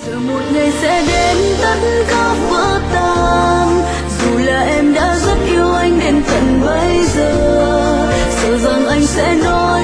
Chờ một ngày sẽ đến tất cả vỡ tan, dù là em đã rất yêu anh đến tận bây giờ, sợ rằng anh sẽ nói